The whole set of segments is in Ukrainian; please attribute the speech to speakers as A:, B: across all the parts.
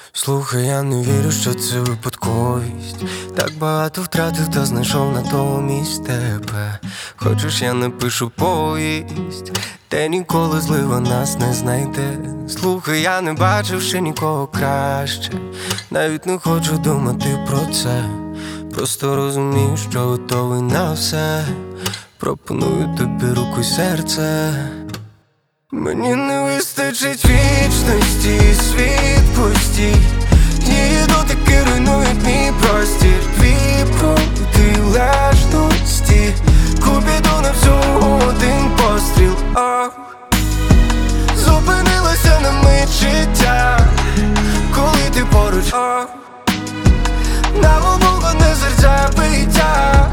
A: Слухай, я не вірю, що це випадковість. Так багато втратив, та знайшов натомість тебе. Хочеш, я напишу повість, де ніколи злива нас не знайде. Слухай, я не бачив ще нікого краще. Навіть не хочу думати про це. Просто розумію, що готовий на все. Пропоную тобі руку й серце. Мені не вистачить вічності, світ пустій. Її дотики руйнують мій простір. Твій протилежності, Купідон на всього один постріл. Зупинилося на мить життя, коли ти поруч. На обох одне серця биття.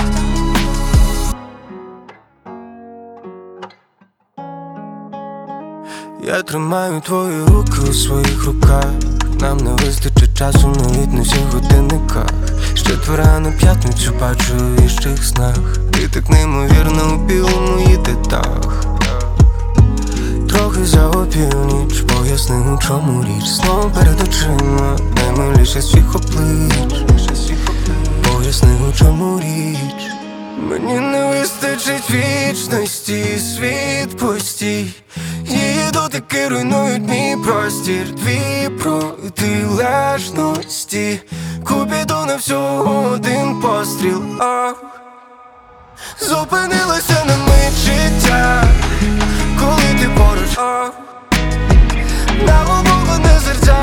A: Я тримаю твої руки у своїх руках. Нам не вистачить часу навіть на всіх годинниках. З четверга на п'ятницю бачу у віщих снах. Ти так неймовірно у білому їдетах. Трохи за опівніч, поясни, у чому річ. Знову перед очима наймиліше свіх облич. Поясни, у чому річ. Мені не вистачить вічності, світ пустій. Її дотики руйнують мій простір. Дві протилежності, Купідон на всього один постріл. Зупинилося на мить життя, коли ти поруч. На обох одне серця